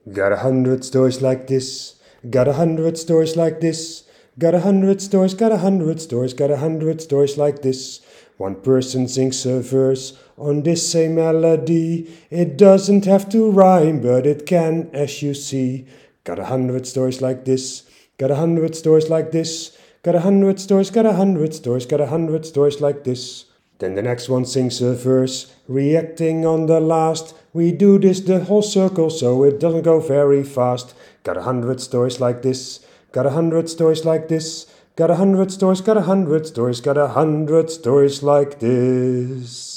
Got 100 stories like this. Got 100 stories like this. Got 100 stories, got 100 stories, got 100 stories like this. One person sings a verse on this same melody. It doesn't have to rhyme, but it can, as you see. Got 100 stories like this. Got 100 stories like this. Got 100 stories, got 100 stories, got 100 stories like this. Then the next one sings a verse, reacting on the last. We do this the whole circle so it doesn't go very fast. Got 100 stories like this. Got 100 stories like this. Got 100 stories, got 100 stories, got 100 stories like this.